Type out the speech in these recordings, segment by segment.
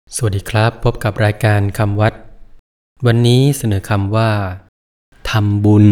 สวัสดีครับพบกับรายการคำวัดวันนี้เสนอคำว่าทำบุญ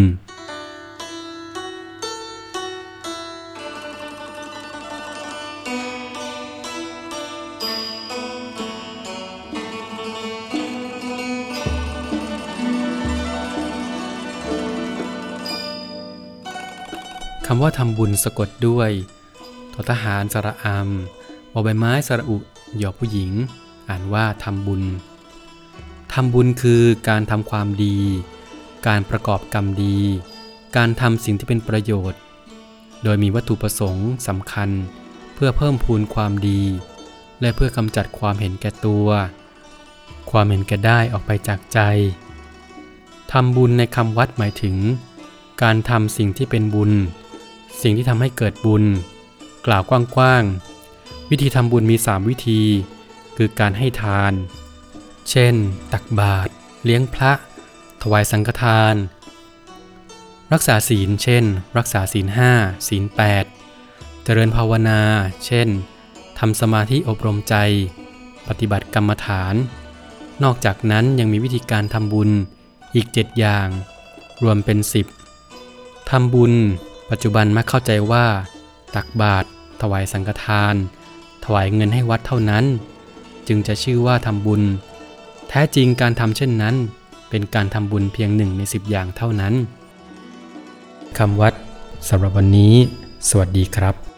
คำว่าทำบุญสะกดด้วยททหารสระอำบอใบไม้สระอุยอผู้หญิงอ่านว่าทำบุญทำบุญคือการทำความดีการประกอบกรรมดีการทำสิ่งที่เป็นประโยชน์โดยมีวัตถุประสงค์สำคัญเพื่อเพิ่มพูนความดีและเพื่อกำจัดความเห็นแก่ตัวความเห็นแก่ได้ออกไปจากใจทำบุญในคำวัดหมายถึงการทำสิ่งที่เป็นบุญสิ่งที่ทำให้เกิดบุญกล่าวกว้างๆวิธีทำบุญมี3วิธีคือการให้ทานเช่นตักบาตรเลี้ยงพระถวายสังฆทานรักษาศีลเช่นรักษาศีล5ศีล8เจริญภาวนาเช่นทำสมาธิอบรมใจปฏิบัติกรรมฐานนอกจากนั้นยังมีวิธีการทำบุญอีก7อย่างรวมเป็น10ทำบุญปัจจุบันมักเข้าใจว่าตักบาตรถวายสังฆทานถวายเงินให้วัดเท่านั้นจึงจะชื่อว่าทำบุญแท้จริงการทำเช่นนั้นเป็นการทำบุญเพียง1ใน10อย่างเท่านั้นคำวัดสำหรับวันนี้สวัสดีครับ